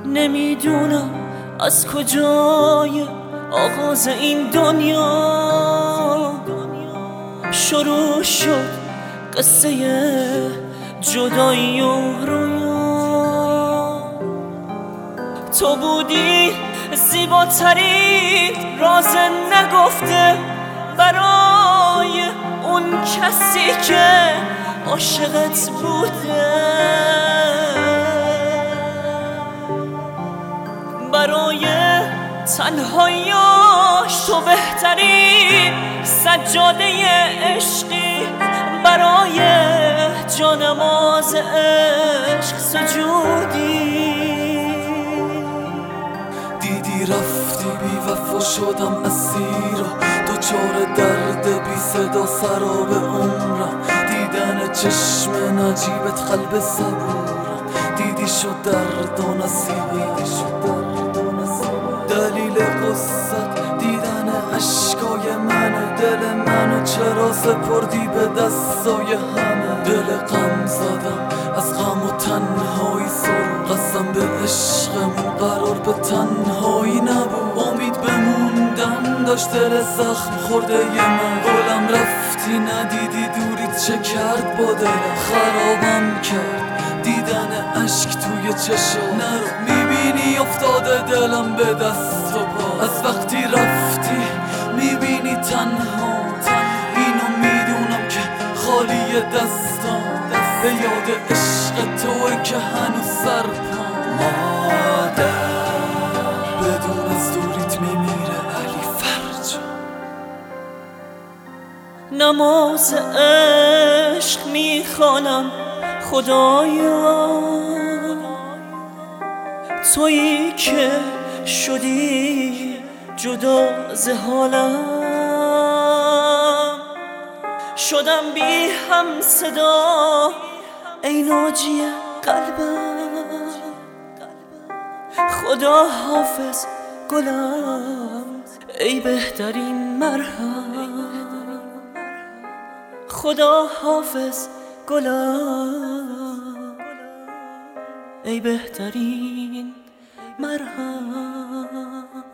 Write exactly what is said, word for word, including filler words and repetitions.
نمیدونم از کجای آغاز این دنیا شروع شد قصه جدایی و رویا. تو بودی زیباترین راز نگفته برای اون کسی که عاشقت بوده، برای تنهاییاش تو بهترین سجاده عشقی، برای جانماز عشق سجودی. دیدی رفتی بی وفا شدم اسیر، دوچار درد بی صدا سراب عمرم، دیدن چشم نجیبت قلب صبورم، دیدی شد درد و نصیبی، دلیل قصت دیدن عشقای منه، دل منو چرا سپردی به دستای همه، دل غم زدم از غم و تنهایی سر، قسم به عشقمون قرار به تنهایی نبود، امید بموندن داشت دل زخم خورده ی من، گلم رفتی ندیدی دوریت چه کرد با دلم، خرابم کرد دیدن عشق توی چشم، نرو میبینی افتاده دلم به دست و پا، از وقتی رفتی میبینی تنها، اینو میدونم که خالی دستم، به یاد عشق توه که هنوز سرپام. مادر بدون از دوریت میمیره علی فرجا، نماز عشق میخوانم خدایا، تویی که شدی جدا ز حالم، شدم بی هم صدا ای ناجی قلبم، خدا حافظ گلم ای بهترین مرهم، خدا حافظ گلم ای بهترین مرهم.